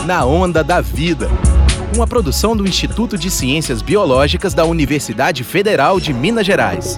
Na Onda da Vida, uma produção do Instituto de Ciências Biológicas da Universidade Federal de Minas Gerais.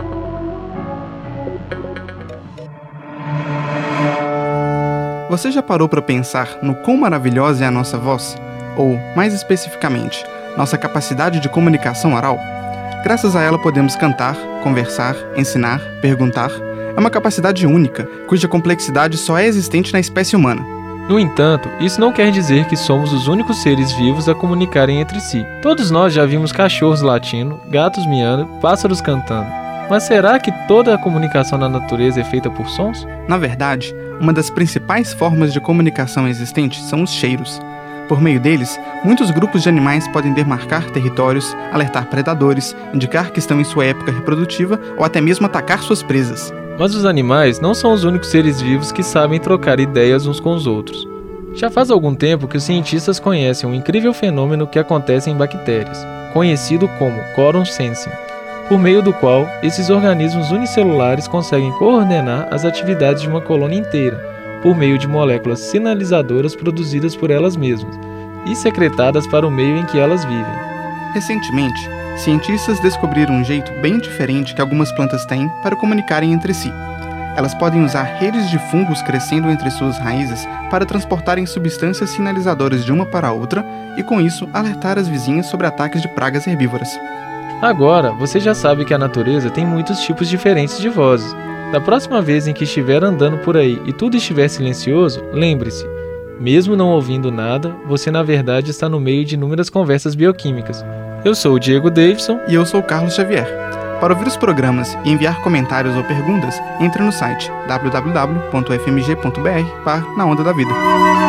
Você já parou para pensar no quão maravilhosa é a nossa voz? Ou, mais especificamente, nossa capacidade de comunicação oral? Graças a ela podemos cantar, conversar, ensinar, perguntar. É uma capacidade única, cuja complexidade só é existente na espécie humana. No entanto, isso não quer dizer que somos os únicos seres vivos a comunicarem entre si. Todos nós já vimos cachorros latindo, gatos miando, pássaros cantando. Mas será que toda a comunicação na natureza é feita por sons? Na verdade, uma das principais formas de comunicação existentes são os cheiros. Por meio deles, muitos grupos de animais podem demarcar territórios, alertar predadores, indicar que estão em sua época reprodutiva ou até mesmo atacar suas presas. Mas os animais não são os únicos seres vivos que sabem trocar ideias uns com os outros. Já faz algum tempo que os cientistas conhecem um incrível fenômeno que acontece em bactérias, conhecido como quorum sensing, por meio do qual esses organismos unicelulares conseguem coordenar as atividades de uma colônia inteira, por meio de moléculas sinalizadoras produzidas por elas mesmas e secretadas para o meio em que elas vivem. Recentemente, cientistas descobriram um jeito bem diferente que algumas plantas têm para comunicarem entre si. Elas podem usar redes de fungos crescendo entre suas raízes para transportarem substâncias sinalizadoras de uma para a outra e, com isso, alertar as vizinhas sobre ataques de pragas herbívoras. Agora, você já sabe que a natureza tem muitos tipos diferentes de vozes. Da próxima vez em que estiver andando por aí e tudo estiver silencioso, lembre-se, mesmo não ouvindo nada, você na verdade está no meio de inúmeras conversas bioquímicas. Eu sou o Diego Davidson. E eu sou o Carlos Xavier. Para ouvir os programas e enviar comentários ou perguntas, entre no site www.fmg.br/Na Onda da Vida.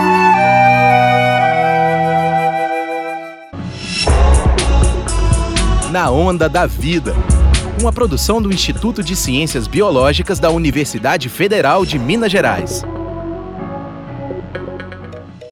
Na Onda da Vida, uma produção do Instituto de Ciências Biológicas da Universidade Federal de Minas Gerais.